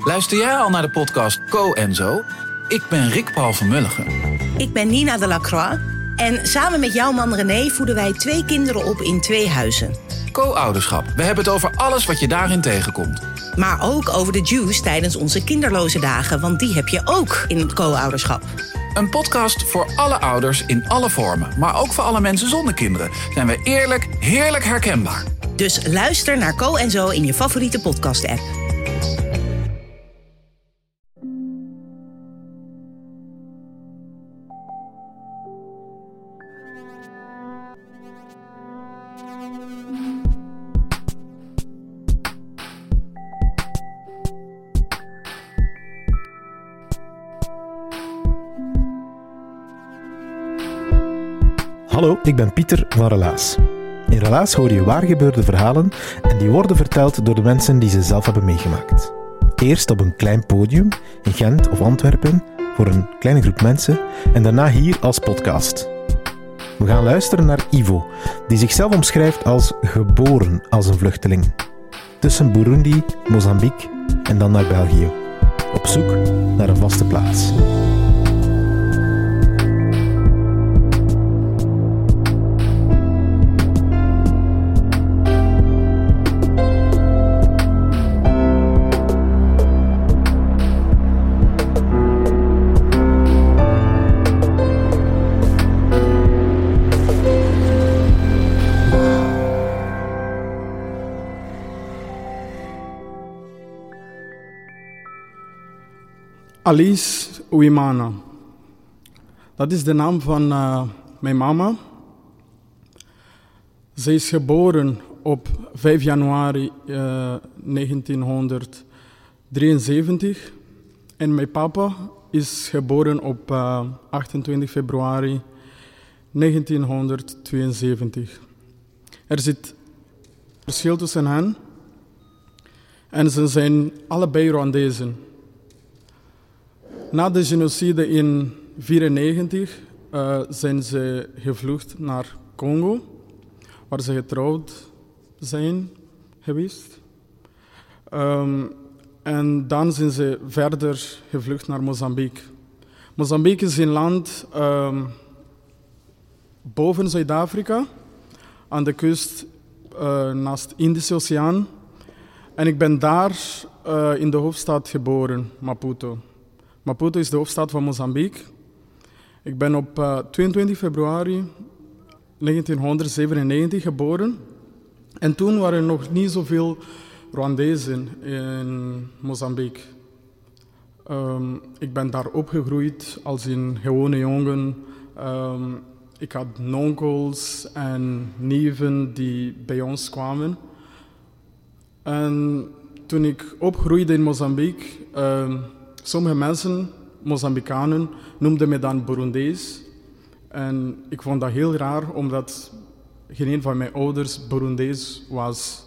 Luister jij al naar de podcast Co en Zo? Ik ben Rick Paul van Mulligen. Ik ben Nina de Lacroix. En samen met jouw man René voeden wij 2 kinderen op in 2 huizen. Co-ouderschap. We hebben het over alles wat je daarin tegenkomt. Maar ook over de juice tijdens onze kinderloze dagen. Want die heb je ook in het co-ouderschap. Een podcast voor alle ouders in alle vormen. Maar ook voor alle mensen zonder kinderen. Zijn we eerlijk, heerlijk herkenbaar. Dus luister naar Co en Zo in je favoriete podcast-app. Hallo, ik ben Pieter van Relaas. In Relaas hoor je waargebeurde verhalen en die worden verteld door de mensen die ze zelf hebben meegemaakt. Eerst op een klein podium in Gent of Antwerpen voor een kleine groep mensen en daarna hier als podcast. We gaan luisteren naar Ivo, die zichzelf omschrijft als geboren als een vluchteling. Tussen Burundi, Mozambique en dan naar België. Op zoek naar een vaste plaats. Alice Uimana. Dat is de naam van mijn mama. Ze is geboren op 5 januari 1973 en mijn papa is geboren op 28 februari 1972. Er zit verschil tussen hen en ze zijn allebei Rwandezen. Na de genocide in 1994 zijn ze gevlucht naar Congo, waar ze getrouwd zijn geweest. En dan zijn ze verder gevlucht naar Mozambique. Mozambique is een land boven Zuid-Afrika, aan de kust naast de Indische Oceaan. En ik ben daar in de hoofdstad geboren, Maputo. Maputo is de hoofdstad van Mozambique. Ik ben op 22 februari 1997 geboren. En toen waren er nog niet zoveel Rwandezen in Mozambique. Ik ben daar opgegroeid als een gewone jongen. Ik had onkels en neven die bij ons kwamen. En toen ik opgroeide in Mozambique... sommige mensen, Mozambicanen, noemden me dan Burundees. En ik vond dat heel raar, omdat geen een van mijn ouders Burundees was.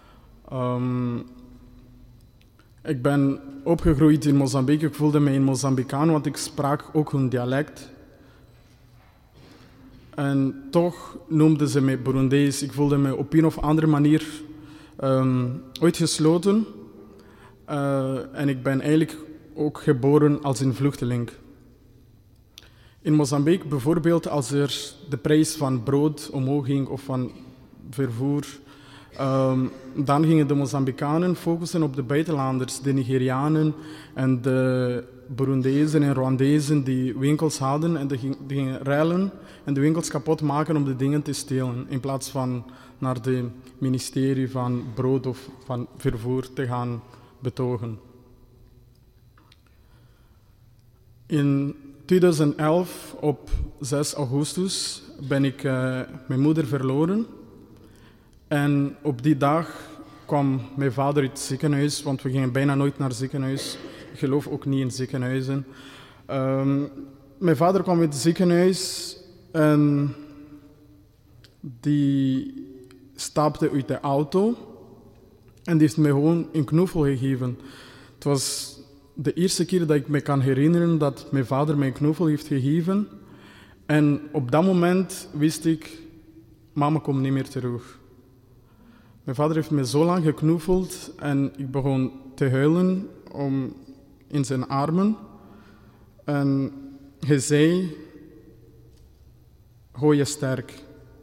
Ik ben opgegroeid in Mozambique. Ik voelde me een Mozambicaan, want ik sprak ook hun dialect. En toch noemden ze me Burundees. Ik voelde me op een of andere manier uitgesloten. En ik ben eigenlijk ook geboren als een vluchteling. In Mozambique bijvoorbeeld, als er de prijs van brood omhoog ging of van vervoer, dan gingen de Mozambicanen focussen op de buitenlanders, de Nigerianen en de Burundezen en Rwandezen die winkels hadden en die gingen ruilen en de winkels kapot maken om de dingen te stelen, in plaats van naar het ministerie van brood of van vervoer te gaan betogen. In 2011, op 6 augustus, ben ik mijn moeder verloren. En op die dag kwam mijn vader uit het ziekenhuis, want we gingen bijna nooit naar het ziekenhuis. Ik geloof ook niet in ziekenhuizen. Mijn vader kwam uit het ziekenhuis en die stapte uit de auto en die heeft mij gewoon een knuffel gegeven. Het was de eerste keer dat ik me kan herinneren dat mijn vader mij een knuffel heeft gegeven. En op dat moment wist ik, mama komt niet meer terug. Mijn vader heeft me zo lang geknuffeld en ik begon te huilen in zijn armen. En hij zei, hou je sterk.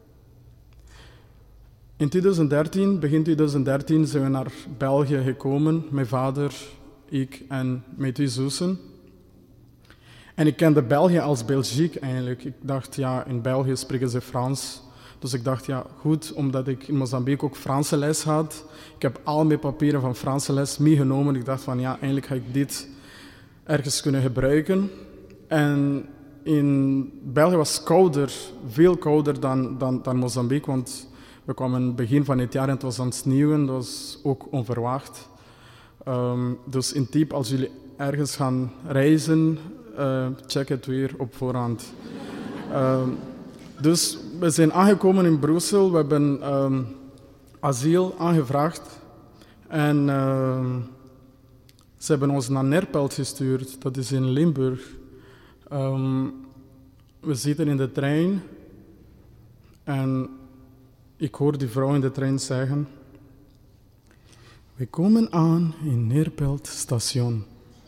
In begin 2013, zijn we naar België gekomen. Mijn vader, ik en mijn 2 zussen. En ik kende België als Belgique eigenlijk. Ik dacht, ja, in België spreken ze Frans. Dus ik dacht, ja, goed, omdat ik in Mozambique ook Franse les had. Ik heb al mijn papieren van Franse les meegenomen. Ik dacht van, ja, eigenlijk ga ik dit ergens kunnen gebruiken. En in België was het kouder, veel kouder dan Mozambique, want we kwamen begin van het jaar en het was aan het sneeuwen. Dat was ook onverwacht. Dus in tip, als jullie ergens gaan reizen, check het weer op voorhand. Dus we zijn aangekomen in Brussel. We hebben asiel aangevraagd. En ze hebben ons naar Neerpelt gestuurd. Dat is in Limburg. We zitten in de trein. En ik hoor die vrouw in de trein zeggen... We komen aan in Neerpelt station.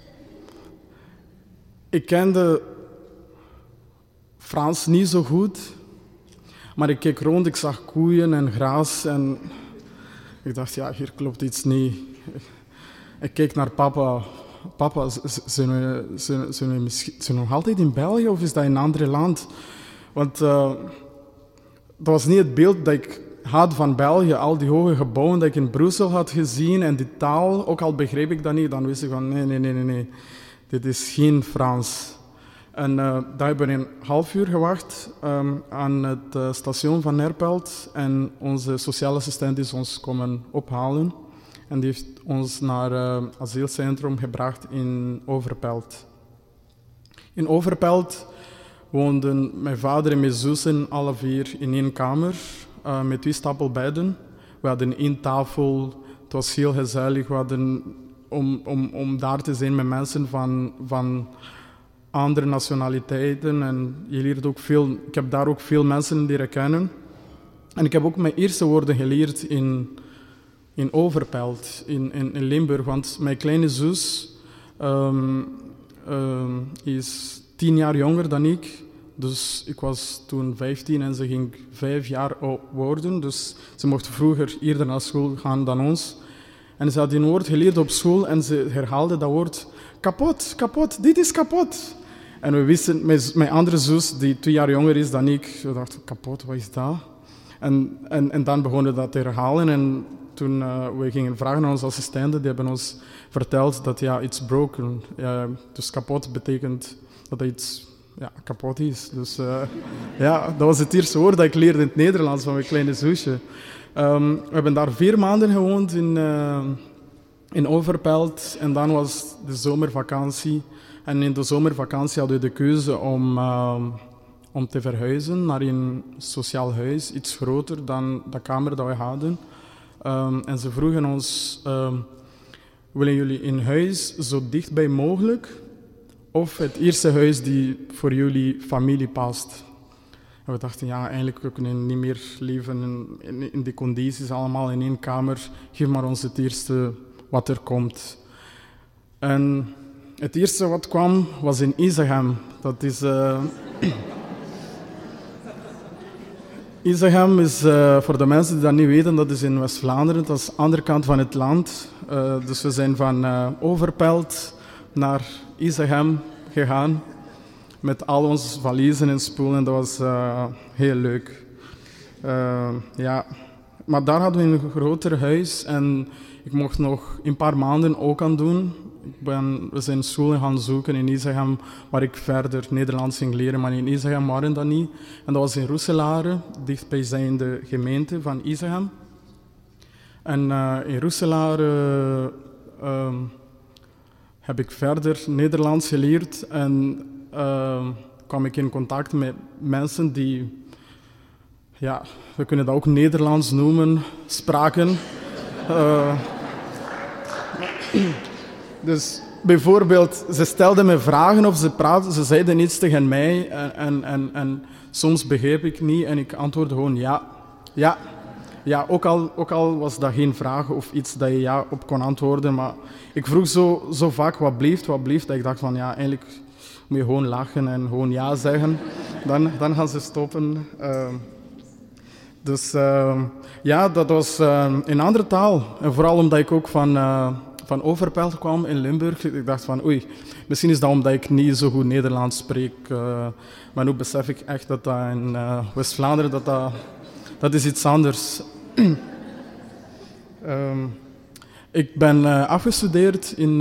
Ik kende Frans niet zo goed, maar ik keek rond, ik zag koeien en gras en ik dacht, ja, hier klopt iets niet. Ik keek naar papa. Papa, zijn we nog altijd in België of is dat in een ander land? Want dat was niet het beeld dat ik had van België. Al die hoge gebouwen dat ik in Brussel had gezien en die taal, ook al begreep ik dat niet, dan wist ik van nee. Dit is geen Frans. En daar hebben we een half uur gewacht aan het station van Neerpelt. En onze sociale assistent is ons komen ophalen. En die heeft ons naar het asielcentrum gebracht in Overpelt. In Overpelt woonden mijn vader en mijn zussen alle 4 in 1 kamer. Met 2 stapelbedden. We hadden 1 tafel. Het was heel gezellig. We hadden... Om daar te zijn met mensen van andere nationaliteiten. En je leert ook veel, ik heb daar ook veel mensen leren kennen. En ik heb ook mijn eerste woorden geleerd in Overpelt, in Limburg. Want mijn kleine zus is 10 jaar jonger dan ik. Dus ik was toen 15 en ze ging 5 jaar worden. Dus ze mocht vroeger eerder naar school gaan dan ons. En ze had een woord geleerd op school en ze herhaalde dat woord kapot, dit is kapot. En we wisten, mijn andere zus, die 2 jaar jonger is dan ik, we dachten, kapot, wat is dat? En dan begonnen we dat te herhalen. En toen we gingen vragen aan onze assistenten, die hebben ons verteld dat ja, it's broken. Dus kapot betekent dat iets kapot is. Dus dat was het eerste woord dat ik leerde in het Nederlands van mijn kleine zusje. We hebben daar 4 maanden gewoond in Overpelt en dan was de zomervakantie. En in de zomervakantie hadden we de keuze om te verhuizen naar een sociaal huis, iets groter dan de kamer dat we hadden. En ze vroegen ons, willen jullie een huis zo dichtbij mogelijk of het eerste huis die voor jullie familie past? En we dachten, ja, eigenlijk we kunnen niet meer leven in die condities, allemaal in 1 kamer. Geef maar ons het eerste wat er komt. En het eerste wat kwam was in Isegem. Dat is... Isegem is, voor de mensen die dat niet weten, dat is in West-Vlaanderen. Dat is de andere kant van het land. Dus we zijn van Overpelt naar Isegem gegaan. Met al onze valiezen en spullen. Dat was heel leuk. Maar daar hadden we een groter huis. En ik mocht nog een paar maanden ook aan doen. We zijn scholen gaan zoeken in Isegem, waar ik verder Nederlands ging leren. Maar in Isegem waren dat niet. En dat was in Roeselare, dichtbijzijnde gemeente van Isegem. En in Roeselare heb ik verder Nederlands geleerd. En kwam ik in contact met mensen die, we kunnen dat ook Nederlands noemen, spraken. Dus bijvoorbeeld, ze stelden me vragen of ze zeiden iets tegen mij en soms begreep ik niet en ik antwoordde gewoon ja, ja, ook al was dat geen vraag of iets dat je ja op kon antwoorden, maar ik vroeg zo vaak wat blieft, dat ik dacht van ja, eigenlijk moet je gewoon lachen en gewoon ja zeggen. Dan gaan ze stoppen. Dus ja, dat was in een andere taal. En vooral omdat ik ook van Overpelt kwam in Limburg. Ik dacht van oei, misschien is dat omdat ik niet zo goed Nederlands spreek. Maar nu besef ik echt dat in West-Vlaanderen, dat is iets anders. Ik ben afgestudeerd in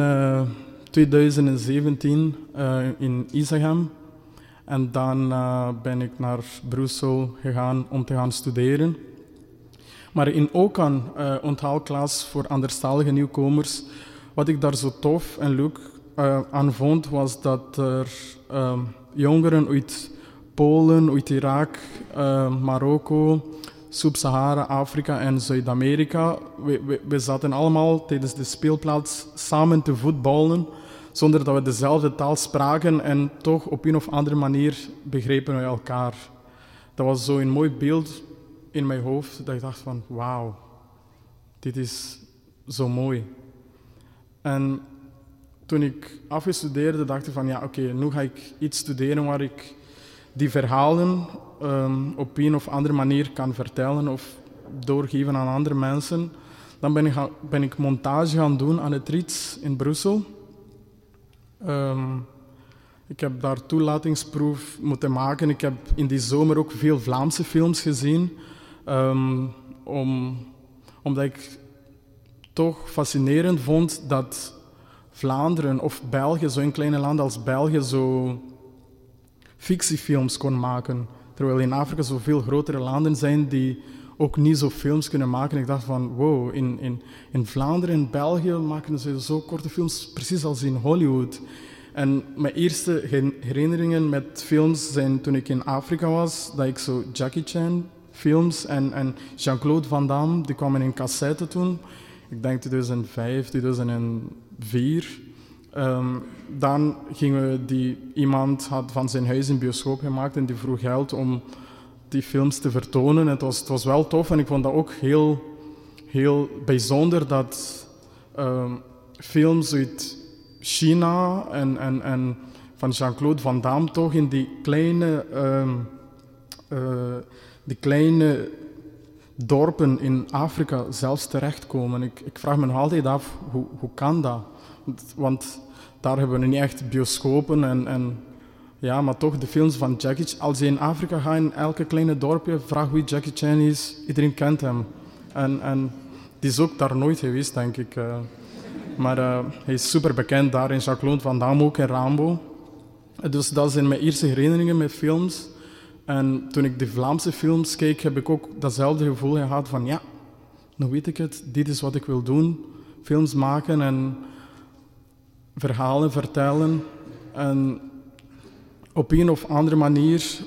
2017 in Isegem. En dan ben ik naar Brussel gegaan om te gaan studeren. Maar in OCAN, onthaalklas voor anderstalige nieuwkomers, wat ik daar zo tof en leuk aan vond, was dat er jongeren uit Polen, uit Irak, Marokko, Sub-Sahara, Afrika en Zuid-Amerika, we zaten allemaal tijdens de speelplaats samen te voetballen, zonder dat we dezelfde taal spraken en toch op een of andere manier begrepen we elkaar. Dat was zo een mooi beeld in mijn hoofd, dat ik dacht van wauw, dit is zo mooi. En toen ik afgestudeerde, dacht ik van ja, oké, nu ga ik iets studeren waar ik die verhalen op een of andere manier kan vertellen of doorgeven aan andere mensen. Dan ben ik montage gaan doen aan het RIETS in Brussel. Ik heb daar toelatingsproef moeten maken. Ik heb in die zomer ook veel Vlaamse films gezien. Omdat ik toch fascinerend vond dat Vlaanderen of België, zo'n kleine land als België, zo fictiefilms kon maken. Terwijl in Afrika zoveel grotere landen zijn die ook niet zo films kunnen maken. Ik dacht van, wow, in Vlaanderen en België maken ze zo korte films, precies als in Hollywood. En mijn eerste herinneringen met films zijn toen ik in Afrika was, dat ik zo Jackie Chan films en Jean-Claude Van Damme, die kwamen in cassette toen. Ik denk 2005, 2004. Dan iemand had van zijn huis een bioscoop gemaakt en die vroeg geld om die films te vertonen. Het was wel tof en ik vond dat ook heel, heel bijzonder dat films uit China en van Jean-Claude Van Damme toch in die kleine dorpen in Afrika zelfs terechtkomen. Ik vraag me nog altijd af, hoe kan dat? Want daar hebben we niet echt bioscopen ja, maar toch de films van Jackie Chan. Als je in Afrika gaat, in elke kleine dorpje, vraag wie Jackie Chan is, iedereen kent hem. En die is ook daar nooit geweest, denk ik. Maar hij is super bekend daar in Jean-Claude Van Damme, ook in Rambo. Dus dat zijn mijn eerste herinneringen met films. En toen ik de Vlaamse films keek, heb ik ook datzelfde gevoel gehad van ja, nu weet ik het, dit is wat ik wil doen. Films maken en verhalen vertellen. En op een of andere manier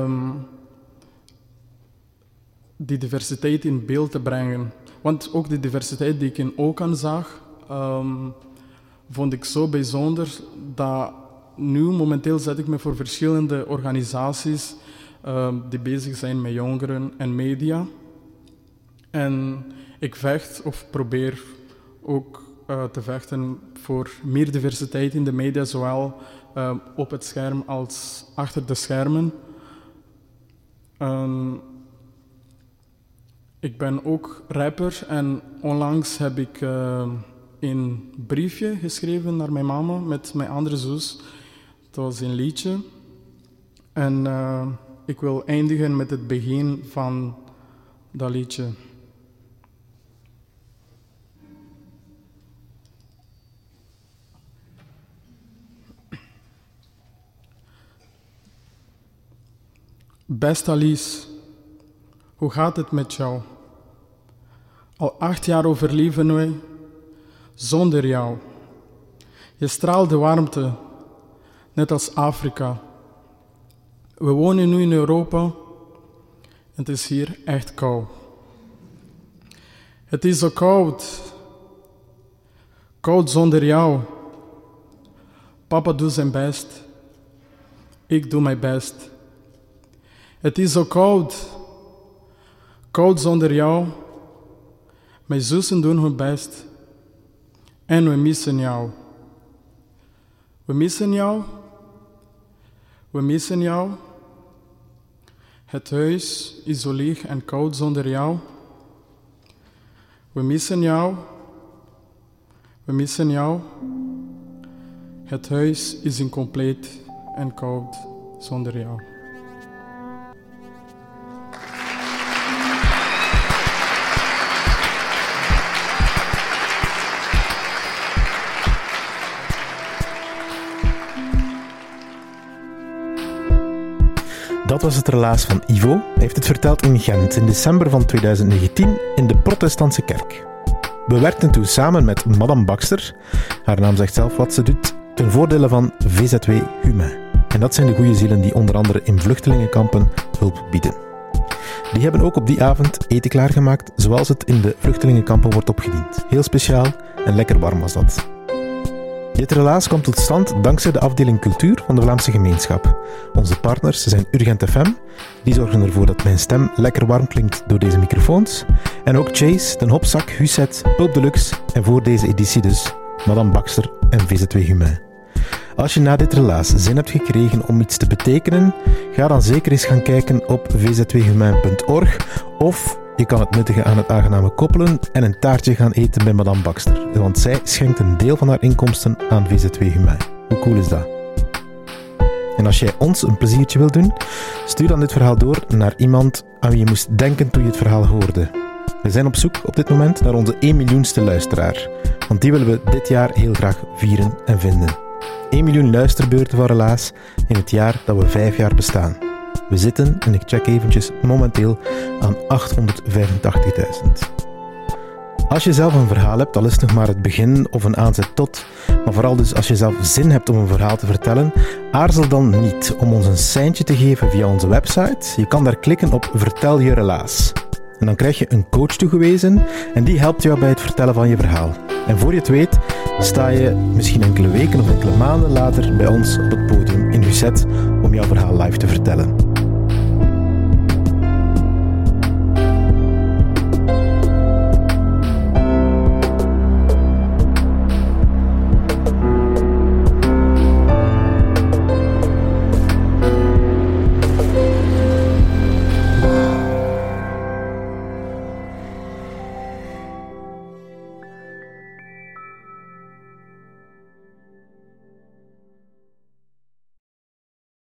die diversiteit in beeld te brengen. Want ook de diversiteit die ik in OCAN zag, vond ik zo bijzonder dat nu momenteel zet ik me voor verschillende organisaties die bezig zijn met jongeren en media. En ik vecht of probeer ook te vechten voor meer diversiteit in de media, zowel op het scherm als achter de schermen. Ik ben ook rapper en onlangs heb ik een briefje geschreven naar mijn mama met mijn andere zus. Het was een liedje. En ik wil eindigen met het begin van dat liedje. Beste Alice, hoe gaat het met jou? Al 8 jaar overleven wij zonder jou. Je straalt de warmte, net als Afrika. We wonen nu in Europa en het is hier echt koud. Het is zo koud. Koud zonder jou. Papa doet zijn best. Ik doe mijn best. Het is zo koud. Koud zonder jou. Mijn zussen doen hun best. En we missen jou. We missen jou. We missen jou. Het huis is zo leeg en koud zonder jou. We missen jou. We missen jou. Het huis is incompleet en koud zonder jou. Dat was het relaas van Ivo. Hij heeft het verteld in Gent in december van 2019 in de protestantse kerk. We werkten toen samen met Madame Baxter, haar naam zegt zelf wat ze doet, ten voordele van VZW Humain. En dat zijn de goede zielen die onder andere in vluchtelingenkampen hulp bieden. Die hebben ook op die avond eten klaargemaakt, zoals het in de vluchtelingenkampen wordt opgediend. Heel speciaal en lekker warm was dat. Dit relaas komt tot stand dankzij de afdeling cultuur van de Vlaamse gemeenschap. Onze partners zijn Urgent FM, die zorgen ervoor dat mijn stem lekker warm klinkt door deze microfoons. En ook Chase, Den Hopzak, Huset, Pulp Deluxe en voor deze editie dus Madame Baxter en VZW Humain. Als je na dit relaas zin hebt gekregen om iets te betekenen, ga dan zeker eens gaan kijken op vzwhumain.org of je kan het nuttigen aan het aangename koppelen en een taartje gaan eten bij Madame Baxter. Want zij schenkt een deel van haar inkomsten aan VZW Humain. Hoe cool is dat? En als jij ons een pleziertje wilt doen, stuur dan dit verhaal door naar iemand aan wie je moest denken toen je het verhaal hoorde. We zijn op zoek op dit moment naar onze 1 miljoenste luisteraar. Want die willen we dit jaar heel graag vieren en vinden. 1 miljoen luisterbeurten van Relaas in het jaar dat we 5 jaar bestaan. We zitten, en ik check eventjes, momenteel aan 885.000. Als je zelf een verhaal hebt, al is het nog maar het begin of een aanzet tot, maar vooral dus als je zelf zin hebt om een verhaal te vertellen, aarzel dan niet om ons een seintje te geven via onze website. Je kan daar klikken op Vertel je relaas. En dan krijg je een coach toegewezen en die helpt jou bij het vertellen van je verhaal. En voor je het weet, sta je misschien enkele weken of enkele maanden later bij ons op het podium in Huset om jouw verhaal live te vertellen.